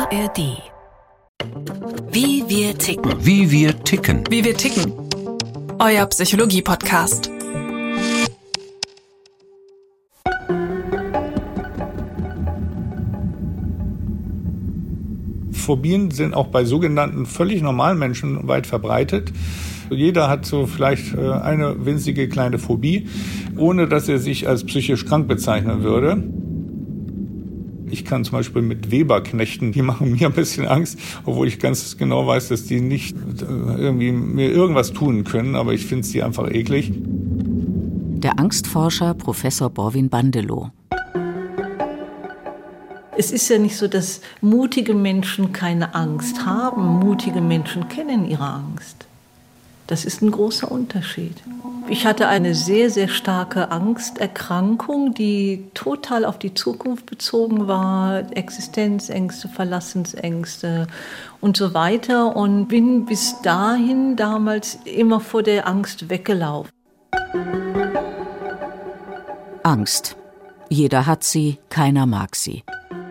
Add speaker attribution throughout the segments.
Speaker 1: ARD. Wie wir ticken.
Speaker 2: Wie wir ticken.
Speaker 3: Wie wir ticken. Euer Psychologie-Podcast.
Speaker 4: Phobien sind auch bei sogenannten völlig normalen Menschen weit verbreitet. Jeder hat so vielleicht eine winzige kleine Phobie, ohne dass er sich als psychisch krank bezeichnen würde. Ich kann zum Beispiel mit Weberknechten, die machen mir ein bisschen Angst, obwohl ich ganz genau weiß, dass die nicht irgendwie mir irgendwas tun können, aber ich finde sie einfach eklig.
Speaker 1: Der Angstforscher Professor Borwin Bandelow.
Speaker 5: Es ist ja nicht so, dass mutige Menschen keine Angst haben. Mutige Menschen kennen ihre Angst. Das ist ein großer Unterschied. Ich hatte eine sehr, sehr starke Angsterkrankung, die total auf die Zukunft bezogen war. Existenzängste, Verlassensängste und so weiter. Und bin bis dahin damals immer vor der Angst weggelaufen.
Speaker 1: Angst. Jeder hat sie, keiner mag sie.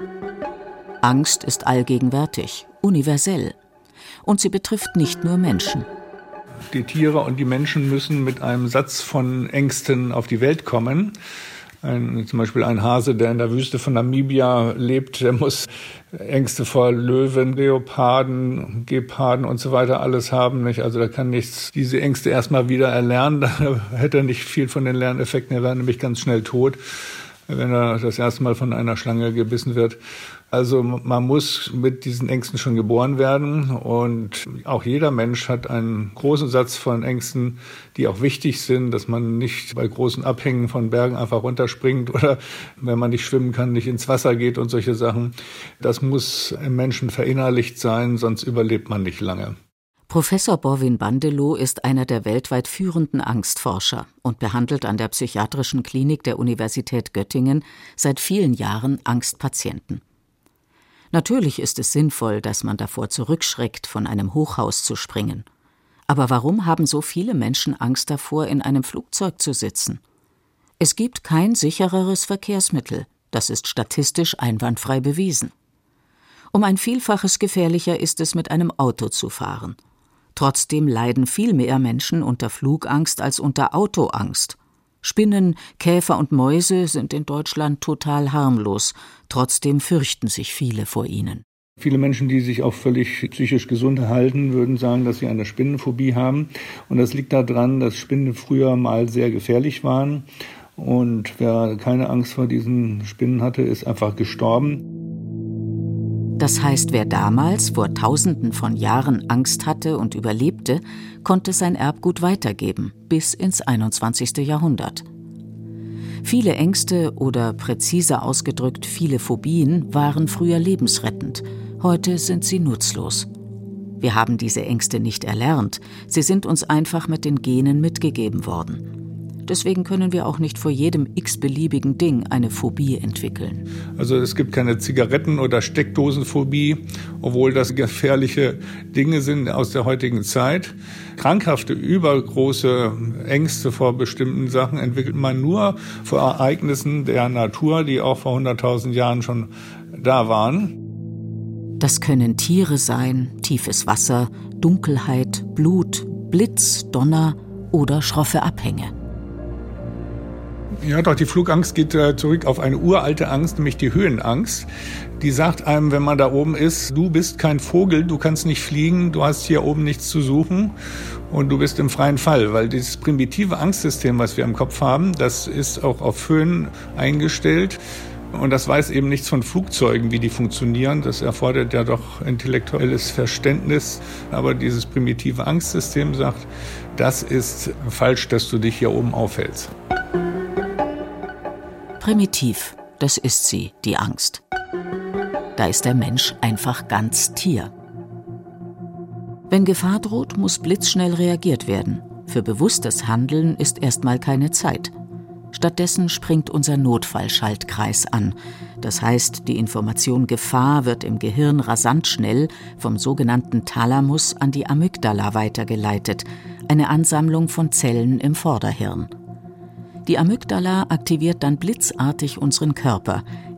Speaker 1: Angst ist allgegenwärtig, universell. Und sie betrifft nicht nur Menschen.
Speaker 4: Die Tiere und die Menschen müssen mit einem Satz von Ängsten auf die Welt kommen. Zum Beispiel ein Hase, der in der Wüste von Namibia lebt, der muss Ängste vor Löwen, Leoparden, Geparden und so weiter alles haben. Nicht? Also der kann diese Ängste erstmal wieder erlernen. Da hätte er nicht viel von den Lerneffekten. Er wäre nämlich ganz schnell tot, wenn er das erste Mal von einer Schlange gebissen wird. Also man muss mit diesen Ängsten schon geboren werden und auch jeder Mensch hat einen großen Satz von Ängsten, die auch wichtig sind, dass man nicht bei großen Abhängen von Bergen einfach runterspringt oder wenn man nicht schwimmen kann, nicht ins Wasser geht und solche Sachen. Das muss im Menschen verinnerlicht sein, sonst überlebt man nicht lange.
Speaker 1: Professor Borwin Bandelow ist einer der weltweit führenden Angstforscher und behandelt an der Psychiatrischen Klinik der Universität Göttingen seit vielen Jahren Angstpatienten. Natürlich ist es sinnvoll, dass man davor zurückschreckt, von einem Hochhaus zu springen. Aber warum haben so viele Menschen Angst davor, in einem Flugzeug zu sitzen? Es gibt kein sichereres Verkehrsmittel. Das ist statistisch einwandfrei bewiesen. Um ein Vielfaches gefährlicher ist es, mit einem Auto zu fahren. Trotzdem leiden viel mehr Menschen unter Flugangst als unter Autoangst. Spinnen, Käfer und Mäuse sind in Deutschland total harmlos. Trotzdem fürchten sich viele vor ihnen.
Speaker 4: Viele Menschen, die sich auch völlig psychisch gesund halten, würden sagen, dass sie eine Spinnenphobie haben. Und das liegt daran, dass Spinnen früher mal sehr gefährlich waren. Und wer keine Angst vor diesen Spinnen hatte, ist einfach gestorben.
Speaker 1: Das heißt, wer damals vor Tausenden von Jahren Angst hatte und überlebte, konnte sein Erbgut weitergeben, bis ins 21. Jahrhundert. Viele Ängste oder präziser ausgedrückt viele Phobien waren früher lebensrettend. Heute sind sie nutzlos. Wir haben diese Ängste nicht erlernt, sie sind uns einfach mit den Genen mitgegeben worden. Deswegen können wir auch nicht vor jedem x-beliebigen Ding eine Phobie entwickeln.
Speaker 4: Also es gibt keine Zigaretten- oder Steckdosenphobie, obwohl das gefährliche Dinge sind aus der heutigen Zeit. Krankhafte, übergroße Ängste vor bestimmten Sachen entwickelt man nur vor Ereignissen der Natur, die auch vor 100.000 Jahren schon da waren.
Speaker 1: Das können Tiere sein, tiefes Wasser, Dunkelheit, Blut, Blitz, Donner oder schroffe Abhänge.
Speaker 4: Ja, doch, die Flugangst geht zurück auf eine uralte Angst, nämlich die Höhenangst. Die sagt einem, wenn man da oben ist, du bist kein Vogel, du kannst nicht fliegen, du hast hier oben nichts zu suchen und du bist im freien Fall. Weil dieses primitive Angstsystem, was wir im Kopf haben, das ist auch auf Höhen eingestellt. Und das weiß eben nichts von Flugzeugen, wie die funktionieren. Das erfordert ja doch intellektuelles Verständnis. Aber dieses primitive Angstsystem sagt, das ist falsch, dass du dich hier oben aufhältst.
Speaker 1: Primitiv, das ist sie, die Angst. Da ist der Mensch einfach ganz Tier. Wenn Gefahr droht, muss blitzschnell reagiert werden. Für bewusstes Handeln ist erstmal keine Zeit. Stattdessen springt unser Notfallschaltkreis an. Das heißt, die Information Gefahr wird im Gehirn rasant schnell vom sogenannten Thalamus an die Amygdala weitergeleitet, eine Ansammlung von Zellen im Vorderhirn. Die Amygdala aktiviert dann blitzartig unseren Körper,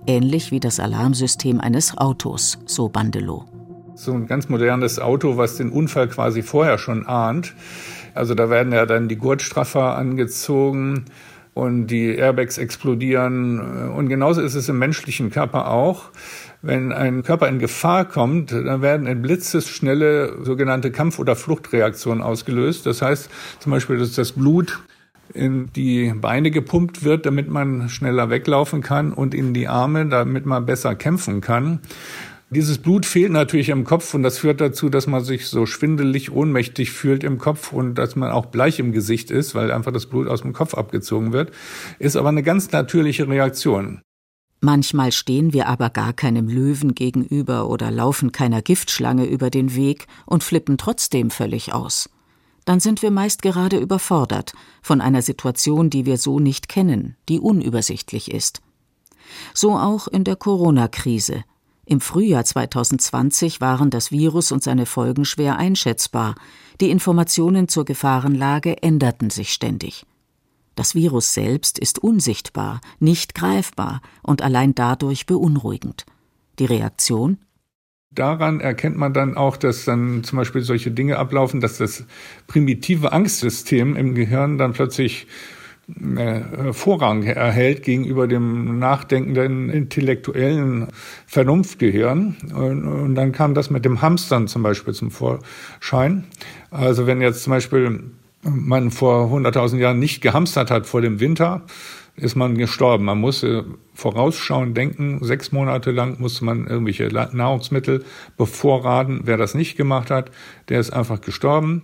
Speaker 1: ähnlich wie das Alarmsystem eines Autos, so Bandelow.
Speaker 4: So ein ganz modernes Auto, was den Unfall quasi vorher schon ahnt. Also da werden ja dann die Gurtstraffer angezogen und die Airbags explodieren. Und genauso ist es im menschlichen Körper auch. Wenn ein Körper in Gefahr kommt, dann werden in blitzesschnelle sogenannte Kampf- oder Fluchtreaktionen ausgelöst. Das heißt zum Beispiel, dass das Blut in die Beine gepumpt wird, damit man schneller weglaufen kann, und in die Arme, damit man besser kämpfen kann. Dieses Blut fehlt natürlich im Kopf und das führt dazu, dass man sich so schwindelig, ohnmächtig fühlt im Kopf und dass man auch bleich im Gesicht ist, weil einfach das Blut aus dem Kopf abgezogen wird. Ist aber eine ganz natürliche Reaktion.
Speaker 1: Manchmal stehen wir aber gar keinem Löwen gegenüber oder laufen keiner Giftschlange über den Weg und flippen trotzdem völlig aus. Dann sind wir meist gerade überfordert von einer Situation, die wir so nicht kennen, die unübersichtlich ist. So auch in der Corona-Krise. Im Frühjahr 2020 waren das Virus und seine Folgen schwer einschätzbar. Die Informationen zur Gefahrenlage änderten sich ständig. Das Virus selbst ist unsichtbar, nicht greifbar und allein dadurch beunruhigend. Die Reaktion?
Speaker 4: Daran erkennt man dann auch, dass dann zum Beispiel solche Dinge ablaufen, dass das primitive Angstsystem im Gehirn dann plötzlich Vorrang erhält gegenüber dem nachdenkenden, intellektuellen Vernunftgehirn. Und dann kam das mit dem Hamstern zum Beispiel zum Vorschein. Also wenn jetzt zum Beispiel man vor 100.000 Jahren nicht gehamstert hat vor dem Winter, ist man gestorben. Man musste vorausschauend denken. 6 Monate lang musste man irgendwelche Nahrungsmittel bevorraten. Wer das nicht gemacht hat, der ist einfach gestorben.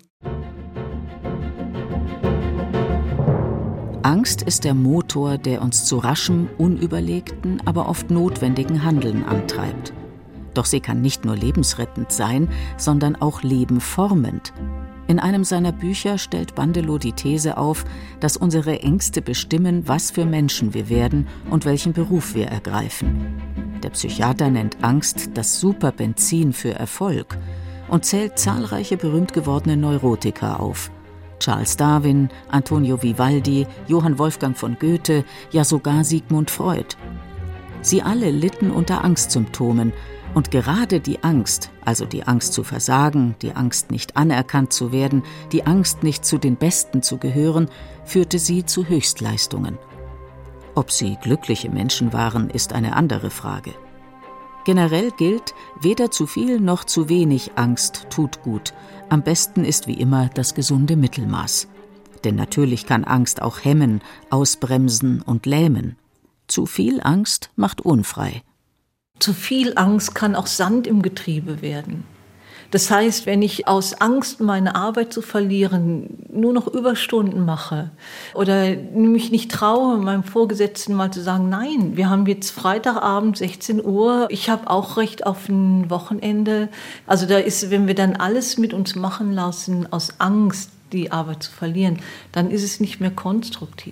Speaker 1: Angst ist der Motor, der uns zu raschem, unüberlegten, aber oft notwendigen Handeln antreibt. Doch sie kann nicht nur lebensrettend sein, sondern auch lebenformend. In einem seiner Bücher stellt Bandelow die These auf, dass unsere Ängste bestimmen, was für Menschen wir werden und welchen Beruf wir ergreifen. Der Psychiater nennt Angst das Superbenzin für Erfolg und zählt zahlreiche berühmt gewordene Neurotiker auf. Charles Darwin, Antonio Vivaldi, Johann Wolfgang von Goethe, ja sogar Sigmund Freud. Sie alle litten unter Angstsymptomen, und gerade die Angst, also die Angst zu versagen, die Angst nicht anerkannt zu werden, die Angst nicht zu den Besten zu gehören, führte sie zu Höchstleistungen. Ob sie glückliche Menschen waren, ist eine andere Frage. Generell gilt, weder zu viel noch zu wenig Angst tut gut. Am besten ist wie immer das gesunde Mittelmaß. Denn natürlich kann Angst auch hemmen, ausbremsen und lähmen. Zu viel Angst macht unfrei.
Speaker 5: Zu viel Angst kann auch Sand im Getriebe werden. Das heißt, wenn ich aus Angst, meine Arbeit zu verlieren, nur noch Überstunden mache oder mich nicht traue, meinem Vorgesetzten mal zu sagen, nein, wir haben jetzt Freitagabend 16 Uhr, ich habe auch Recht auf ein Wochenende. Also da ist, wenn wir dann alles mit uns machen lassen, aus Angst, die Arbeit zu verlieren, dann ist es nicht mehr konstruktiv.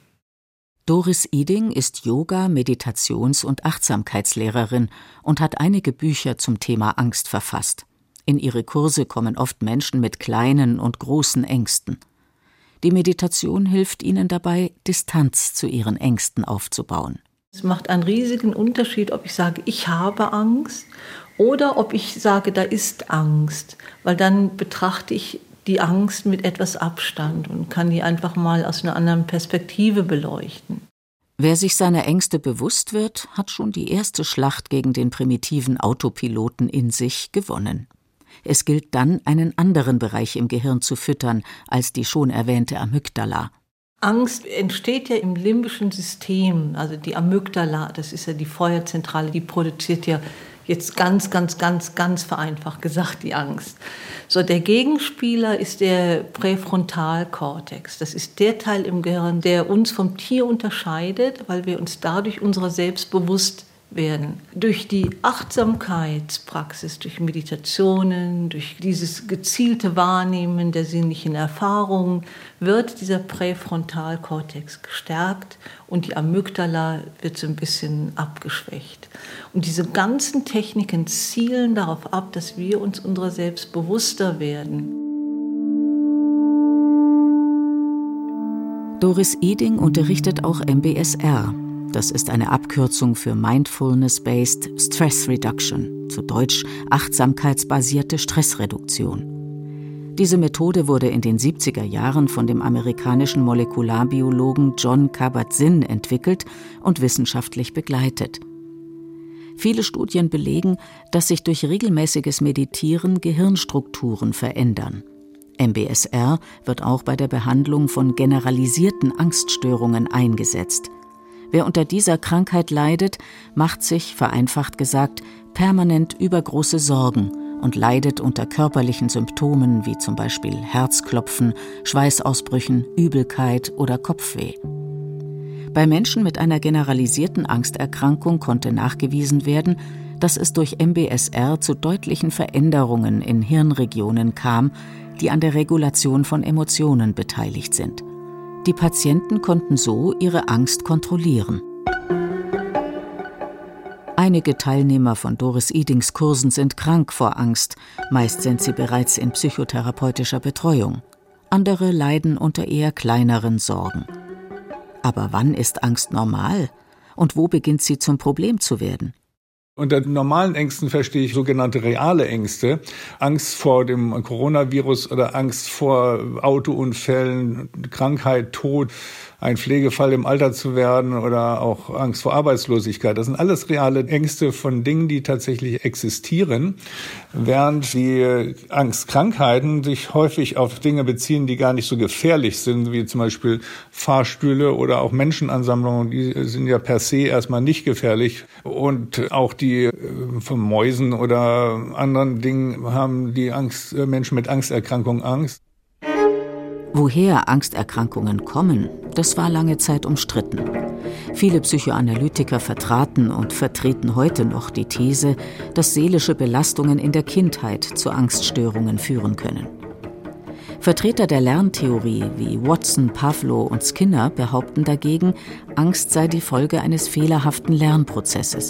Speaker 1: Doris Iding ist Yoga-, Meditations- und Achtsamkeitslehrerin und hat einige Bücher zum Thema Angst verfasst. In ihre Kurse kommen oft Menschen mit kleinen und großen Ängsten. Die Meditation hilft ihnen dabei, Distanz zu ihren Ängsten aufzubauen.
Speaker 5: Es macht einen riesigen Unterschied, ob ich sage, ich habe Angst oder ob ich sage, da ist Angst. Weil dann betrachte ich die Angst mit etwas Abstand und kann die einfach mal aus einer anderen Perspektive beleuchten.
Speaker 1: Wer sich seiner Ängste bewusst wird, hat schon die erste Schlacht gegen den primitiven Autopiloten in sich gewonnen. Es gilt dann, einen anderen Bereich im Gehirn zu füttern als die schon erwähnte Amygdala.
Speaker 5: Angst entsteht ja im limbischen System, also die Amygdala, das ist ja die Feuerzentrale, die produziert ja jetzt ganz vereinfacht gesagt die Angst. So, der Gegenspieler ist der Präfrontalkortex. Das ist der Teil im Gehirn, der uns vom Tier unterscheidet, weil wir uns dadurch unserer selbst bewusst werden. Durch die Achtsamkeitspraxis, durch Meditationen, durch dieses gezielte Wahrnehmen der sinnlichen Erfahrungen wird dieser Präfrontalkortex gestärkt und die Amygdala wird so ein bisschen abgeschwächt. Und diese ganzen Techniken zielen darauf ab, dass wir uns unserer selbst bewusster werden.
Speaker 1: Doris Iding unterrichtet auch MBSR. Das ist eine Abkürzung für Mindfulness-Based Stress Reduction, zu Deutsch achtsamkeitsbasierte Stressreduktion. Diese Methode wurde in den 70er Jahren von dem amerikanischen Molekularbiologen Jon Kabat-Zinn entwickelt und wissenschaftlich begleitet. Viele Studien belegen, dass sich durch regelmäßiges Meditieren Gehirnstrukturen verändern. MBSR wird auch bei der Behandlung von generalisierten Angststörungen eingesetzt. Wer unter dieser Krankheit leidet, macht sich, vereinfacht gesagt, permanent übergroße Sorgen und leidet unter körperlichen Symptomen wie zum Beispiel Herzklopfen, Schweißausbrüchen, Übelkeit oder Kopfweh. Bei Menschen mit einer generalisierten Angsterkrankung konnte nachgewiesen werden, dass es durch MBSR zu deutlichen Veränderungen in Hirnregionen kam, die an der Regulation von Emotionen beteiligt sind. Die Patienten konnten so ihre Angst kontrollieren. Einige Teilnehmer von Doris Edings Kursen sind krank vor Angst, meist sind sie bereits in psychotherapeutischer Betreuung. Andere leiden unter eher kleineren Sorgen. Aber wann ist Angst normal? Und wo beginnt sie zum Problem zu werden?
Speaker 4: Unter normalen Ängsten verstehe ich sogenannte reale Ängste. Angst vor dem Coronavirus oder Angst vor Autounfällen, Krankheit, Tod, ein Pflegefall im Alter zu werden oder auch Angst vor Arbeitslosigkeit. Das sind alles reale Ängste von Dingen, die tatsächlich existieren, während die Angstkrankheiten sich häufig auf Dinge beziehen, die gar nicht so gefährlich sind, wie zum Beispiel Fahrstühle oder auch Menschenansammlungen. Die sind ja per se erstmal nicht gefährlich. Und auch die von Mäusen oder anderen Dingen haben die Menschen mit Angsterkrankungen Angst.
Speaker 1: Woher Angsterkrankungen kommen, das war lange Zeit umstritten. Viele Psychoanalytiker vertraten und vertreten heute noch die These, dass seelische Belastungen in der Kindheit zu Angststörungen führen können. Vertreter der Lerntheorie wie Watson, Pavlov und Skinner behaupten dagegen, Angst sei die Folge eines fehlerhaften Lernprozesses.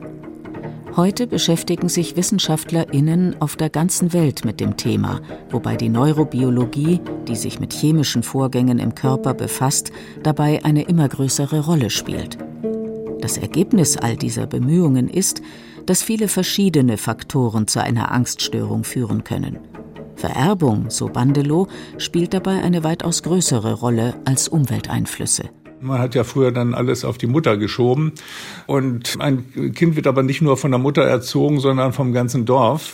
Speaker 1: Heute beschäftigen sich WissenschaftlerInnen auf der ganzen Welt mit dem Thema, wobei die Neurobiologie, die sich mit chemischen Vorgängen im Körper befasst, dabei eine immer größere Rolle spielt. Das Ergebnis all dieser Bemühungen ist, dass viele verschiedene Faktoren zu einer Angststörung führen können. Vererbung, so Bandelow, spielt dabei eine weitaus größere Rolle als Umwelteinflüsse.
Speaker 4: Man hat ja früher dann alles auf die Mutter geschoben. Und ein Kind wird aber nicht nur von der Mutter erzogen, sondern vom ganzen Dorf.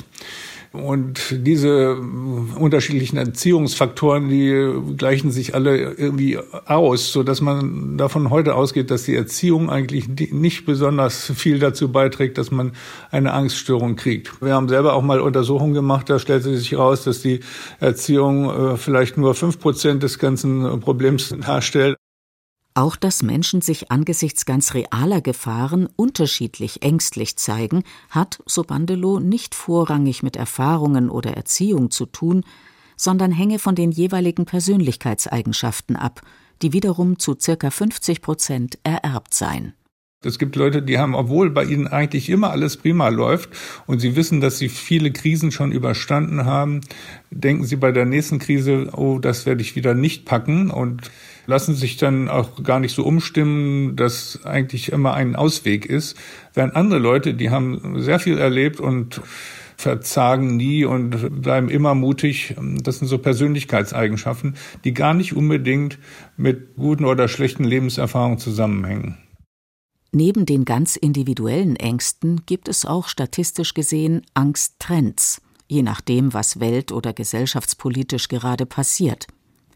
Speaker 4: Und diese unterschiedlichen Erziehungsfaktoren, die gleichen sich alle irgendwie aus, sodass man davon heute ausgeht, dass die Erziehung eigentlich nicht besonders viel dazu beiträgt, dass man eine Angststörung kriegt. Wir haben selber auch mal Untersuchungen gemacht, da stellte sich heraus, dass die Erziehung vielleicht nur 5% des ganzen Problems darstellt.
Speaker 1: Auch dass Menschen sich angesichts ganz realer Gefahren unterschiedlich ängstlich zeigen, hat, so Bandelow, nicht vorrangig mit Erfahrungen oder Erziehung zu tun, sondern hänge von den jeweiligen Persönlichkeitseigenschaften ab, die wiederum zu ca. 50% ererbt seien.
Speaker 4: Es gibt Leute, die haben, obwohl bei ihnen eigentlich immer alles prima läuft und sie wissen, dass sie viele Krisen schon überstanden haben, denken sie bei der nächsten Krise, oh, das werde ich wieder nicht packen, und lassen sich dann auch gar nicht so umstimmen, dass eigentlich immer ein Ausweg ist. Während andere Leute, die haben sehr viel erlebt und verzagen nie und bleiben immer mutig. Das sind so Persönlichkeitseigenschaften, die gar nicht unbedingt mit guten oder schlechten Lebenserfahrungen zusammenhängen.
Speaker 1: Neben den ganz individuellen Ängsten gibt es auch statistisch gesehen Angsttrends, je nachdem, was welt- oder gesellschaftspolitisch gerade passiert.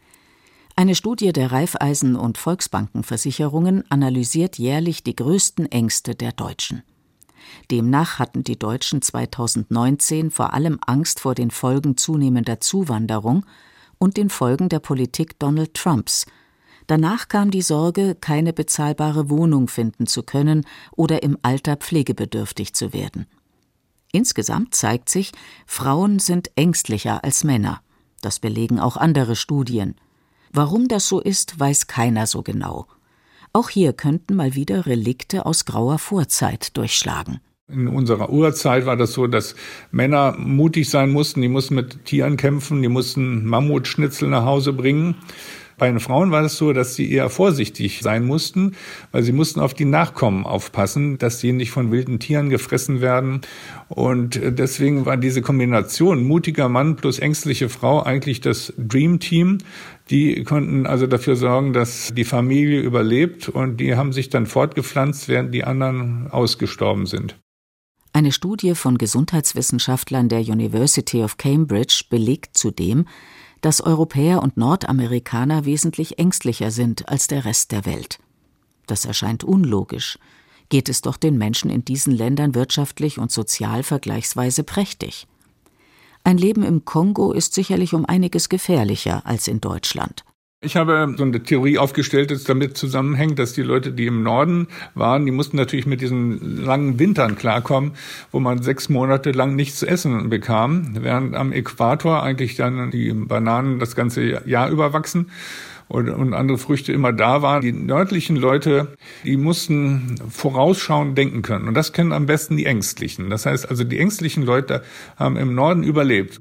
Speaker 1: Eine Studie der Raiffeisen- und Volksbankenversicherungen analysiert jährlich die größten Ängste der Deutschen. Demnach hatten die Deutschen 2019 vor allem Angst vor den Folgen zunehmender Zuwanderung und den Folgen der Politik Donald Trumps. Danach kam die Sorge, keine bezahlbare Wohnung finden zu können oder im Alter pflegebedürftig zu werden. Insgesamt zeigt sich, Frauen sind ängstlicher als Männer. Das belegen auch andere Studien. Warum das so ist, weiß keiner so genau. Auch hier könnten mal wieder Relikte aus grauer Vorzeit durchschlagen.
Speaker 4: In unserer Urzeit war das so, dass Männer mutig sein mussten. Die mussten mit Tieren kämpfen, die mussten Mammutschnitzel nach Hause bringen. Bei den Frauen war es so, dass sie eher vorsichtig sein mussten, weil sie mussten auf die Nachkommen aufpassen, dass sie nicht von wilden Tieren gefressen werden. Und deswegen war diese Kombination mutiger Mann plus ängstliche Frau eigentlich das Dream Team. Die konnten also dafür sorgen, dass die Familie überlebt, und die haben sich dann fortgepflanzt, während die anderen ausgestorben sind.
Speaker 1: Eine Studie von Gesundheitswissenschaftlern der University of Cambridge belegt zudem, dass Europäer und Nordamerikaner wesentlich ängstlicher sind als der Rest der Welt. Das erscheint unlogisch. Geht es doch den Menschen in diesen Ländern wirtschaftlich und sozial vergleichsweise prächtig. Ein Leben im Kongo ist sicherlich um einiges gefährlicher als in Deutschland.
Speaker 4: Ich habe so eine Theorie aufgestellt, die damit zusammenhängt, dass die Leute, die im Norden waren, die mussten natürlich mit diesen langen Wintern klarkommen, wo man 6 Monate lang nichts zu essen bekam, während am Äquator eigentlich dann die Bananen das ganze Jahr über wachsen und andere Früchte immer da waren. Die nördlichen Leute, die mussten vorausschauend denken können, und das können am besten die Ängstlichen. Das heißt also, die ängstlichen Leute haben im Norden überlebt.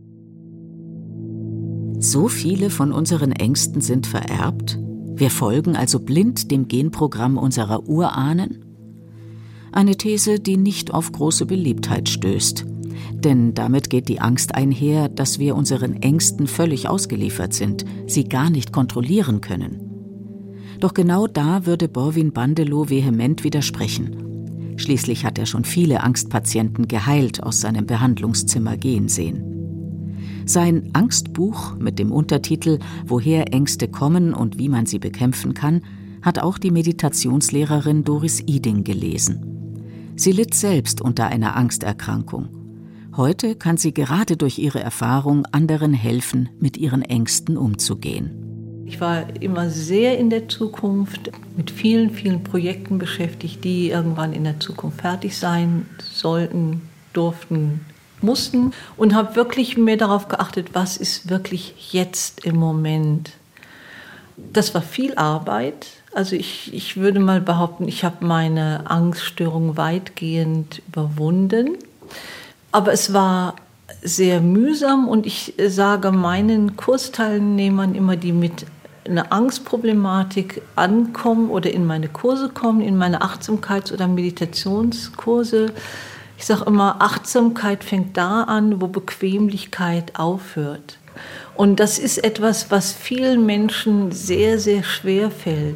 Speaker 1: So viele von unseren Ängsten sind vererbt? Wir folgen also blind dem Genprogramm unserer Urahnen? Eine These, die nicht auf große Beliebtheit stößt. Denn damit geht die Angst einher, dass wir unseren Ängsten völlig ausgeliefert sind, sie gar nicht kontrollieren können. Doch genau da würde Borwin Bandelow vehement widersprechen. Schließlich hat er schon viele Angstpatienten geheilt aus seinem Behandlungszimmer gehen sehen. Sein Angstbuch mit dem Untertitel »Woher Ängste kommen und wie man sie bekämpfen kann« hat auch die Meditationslehrerin Doris Iding gelesen. Sie litt selbst unter einer Angsterkrankung. Heute kann sie gerade durch ihre Erfahrung anderen helfen, mit ihren Ängsten umzugehen.
Speaker 5: Ich war immer sehr in der Zukunft mit vielen, vielen Projekten beschäftigt, die irgendwann in der Zukunft fertig sein sollten, durften, mussten, und habe wirklich mehr darauf geachtet, was ist wirklich jetzt im Moment. Das war viel Arbeit. Also ich würde mal behaupten, ich habe meine Angststörung weitgehend überwunden. Aber es war sehr mühsam, und ich sage meinen Kursteilnehmern immer, die mit einer Angstproblematik ankommen oder in meine Kurse kommen, in meine Achtsamkeits- oder Meditationskurse, ich sage immer, Achtsamkeit fängt da an, wo Bequemlichkeit aufhört. Und das ist etwas, was vielen Menschen sehr, sehr schwer fällt.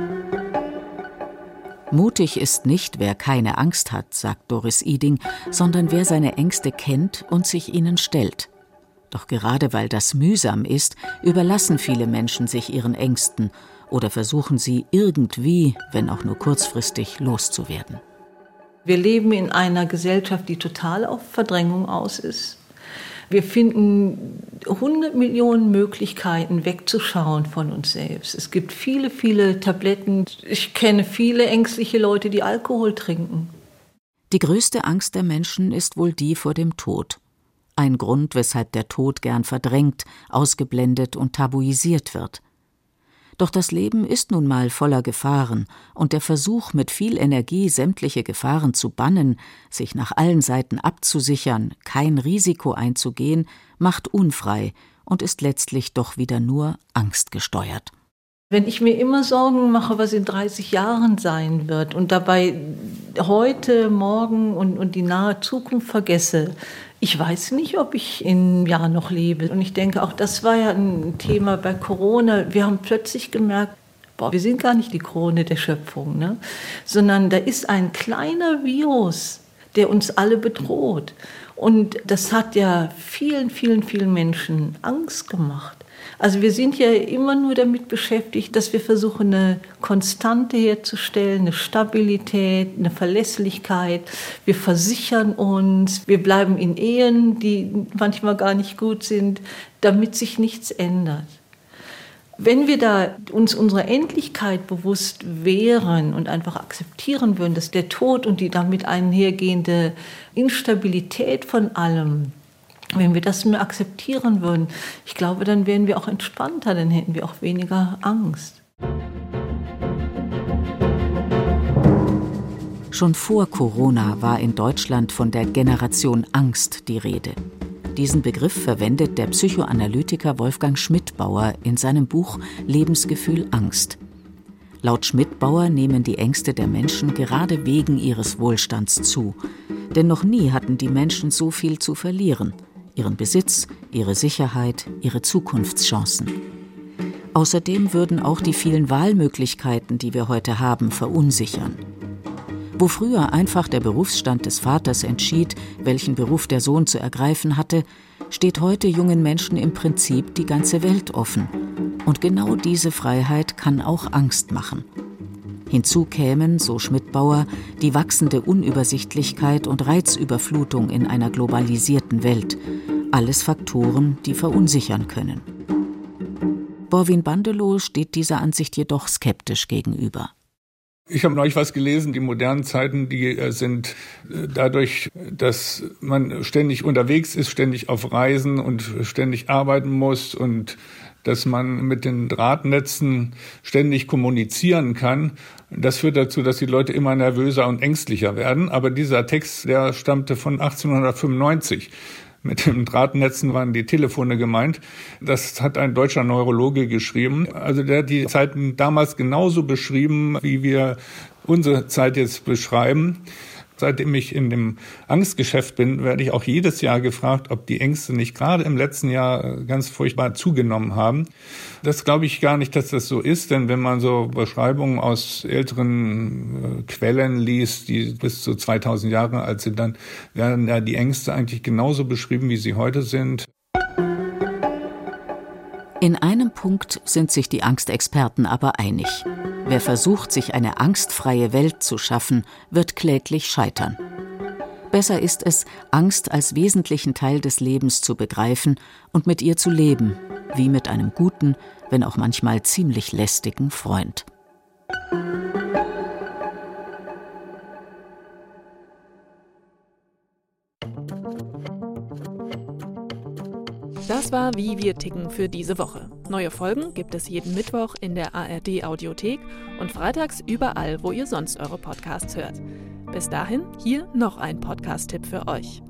Speaker 1: Mutig ist nicht, wer keine Angst hat, sagt Doris Iding, sondern wer seine Ängste kennt und sich ihnen stellt. Doch gerade weil das mühsam ist, überlassen viele Menschen sich ihren Ängsten oder versuchen sie irgendwie, wenn auch nur kurzfristig, loszuwerden.
Speaker 5: Wir leben in einer Gesellschaft, die total auf Verdrängung aus ist. Wir finden 100 Millionen Möglichkeiten, wegzuschauen von uns selbst. Es gibt viele, viele Tabletten. Ich kenne viele ängstliche Leute, die Alkohol trinken.
Speaker 1: Die größte Angst der Menschen ist wohl die vor dem Tod. Ein Grund, weshalb der Tod gern verdrängt, ausgeblendet und tabuisiert wird. Doch das Leben ist nun mal voller Gefahren, und der Versuch, mit viel Energie sämtliche Gefahren zu bannen, sich nach allen Seiten abzusichern, kein Risiko einzugehen, macht unfrei und ist letztlich doch wieder nur angstgesteuert.
Speaker 5: Wenn ich mir immer Sorgen mache, was in 30 Jahren sein wird, und dabei heute, morgen und die nahe Zukunft vergesse, ich weiß nicht, ob ich in einem Jahr noch lebe. Und ich denke, auch das war ja ein Thema bei Corona. Wir haben plötzlich gemerkt, wir sind gar nicht die Krone der Schöpfung, ne? Sondern da ist ein kleiner Virus, der uns alle bedroht. Und das hat ja vielen, vielen, vielen Menschen Angst gemacht. Also wir sind ja immer nur damit beschäftigt, dass wir versuchen, eine Konstante herzustellen, eine Stabilität, eine Verlässlichkeit. Wir versichern uns, wir bleiben in Ehen, die manchmal gar nicht gut sind, damit sich nichts ändert. Wenn wir da uns unserer Endlichkeit bewusst wären und einfach akzeptieren würden, dass der Tod und die damit einhergehende Instabilität von allem, wenn wir das mehr akzeptieren würden, ich glaube, dann wären wir auch entspannter, dann hätten wir auch weniger Angst.
Speaker 1: Schon vor Corona war in Deutschland von der Generation Angst die Rede. Diesen Begriff verwendet der Psychoanalytiker Wolfgang Schmidbauer in seinem Buch Lebensgefühl Angst. Laut Schmidbauer nehmen die Ängste der Menschen gerade wegen ihres Wohlstands zu. Denn noch nie hatten die Menschen so viel zu verlieren: ihren Besitz, ihre Sicherheit, ihre Zukunftschancen. Außerdem würden auch die vielen Wahlmöglichkeiten, die wir heute haben, verunsichern. Wo früher einfach der Berufsstand des Vaters entschied, welchen Beruf der Sohn zu ergreifen hatte, steht heute jungen Menschen im Prinzip die ganze Welt offen. Und genau diese Freiheit kann auch Angst machen. Hinzu kämen, so Schmidbauer, die wachsende Unübersichtlichkeit und Reizüberflutung in einer globalisierten Welt. Alles Faktoren, die verunsichern können. Borwin Bandelow steht dieser Ansicht jedoch skeptisch gegenüber.
Speaker 4: Ich habe neulich was gelesen, die modernen Zeiten, die sind dadurch, dass man ständig unterwegs ist, ständig auf Reisen und ständig arbeiten muss und dass man mit den Drahtnetzen ständig kommunizieren kann. Das führt dazu, dass die Leute immer nervöser und ängstlicher werden. Aber dieser Text, der stammte von 1895. Mit den Drahtnetzen waren die Telefone gemeint. Das hat ein deutscher Neurologe geschrieben. Also der hat die Zeiten damals genauso beschrieben, wie wir unsere Zeit jetzt beschreiben. Seitdem ich in dem Angstgeschäft bin, werde ich auch jedes Jahr gefragt, ob die Ängste nicht gerade im letzten Jahr ganz furchtbar zugenommen haben. Das glaube ich gar nicht, dass das so ist, denn wenn man so Beschreibungen aus älteren Quellen liest, die bis zu 2000 Jahre alt sind, dann werden ja die Ängste eigentlich genauso beschrieben, wie sie heute sind.
Speaker 1: In einem Punkt sind sich die Angstexperten aber einig. Wer versucht, sich eine angstfreie Welt zu schaffen, wird kläglich scheitern. Besser ist es, Angst als wesentlichen Teil des Lebens zu begreifen und mit ihr zu leben, wie mit einem guten, wenn auch manchmal ziemlich lästigen Freund.
Speaker 3: Das war Wie wir ticken für diese Woche. Neue Folgen gibt es jeden Mittwoch in der ARD-Audiothek und freitags überall, wo ihr sonst eure Podcasts hört. Bis dahin, hier noch ein Podcast-Tipp für euch.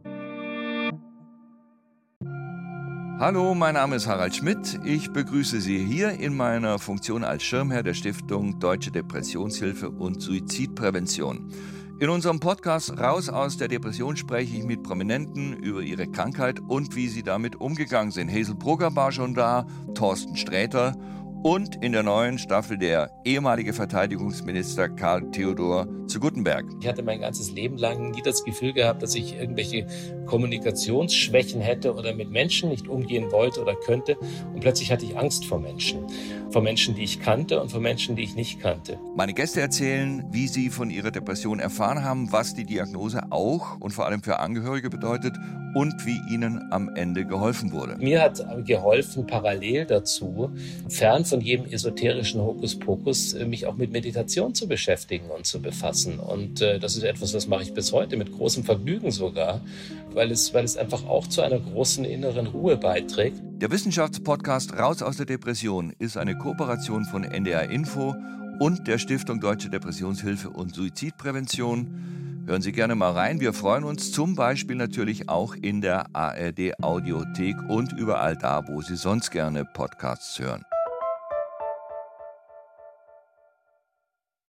Speaker 2: Hallo, mein Name ist Harald Schmidt. Ich begrüße Sie hier in meiner Funktion als Schirmherr der Stiftung Deutsche Depressionshilfe und Suizidprävention. In unserem Podcast Raus aus der Depression spreche ich mit Prominenten über ihre Krankheit und wie sie damit umgegangen sind. Hazel Brugger war schon da, Thorsten Sträter und in der neuen Staffel der ehemalige Verteidigungsminister Karl Theodor zu Guttenberg.
Speaker 6: Ich hatte mein ganzes Leben lang nie das Gefühl gehabt, dass ich irgendwelche Kommunikationsschwächen hätte oder mit Menschen nicht umgehen wollte oder könnte. Und plötzlich hatte ich Angst vor Menschen. Vor Menschen, die ich kannte und vor Menschen, die ich nicht kannte.
Speaker 2: Meine Gäste erzählen, wie sie von ihrer Depression erfahren haben, was die Diagnose auch und vor allem für Angehörige bedeutet und wie ihnen am Ende geholfen wurde.
Speaker 6: Mir hat geholfen, parallel dazu, fern von jedem esoterischen Hokuspokus, mich auch mit Meditation zu beschäftigen und zu befassen. Und das ist etwas, das mache ich bis heute mit großem Vergnügen sogar, weil es einfach auch zu einer großen inneren Ruhe beiträgt.
Speaker 2: Der Wissenschaftspodcast Raus aus der Depression ist eine Kooperation von NDR Info und der Stiftung Deutsche Depressionshilfe und Suizidprävention. Hören Sie gerne mal rein. Wir freuen uns zum Beispiel natürlich auch in der ARD Audiothek und überall da, wo Sie sonst gerne Podcasts hören.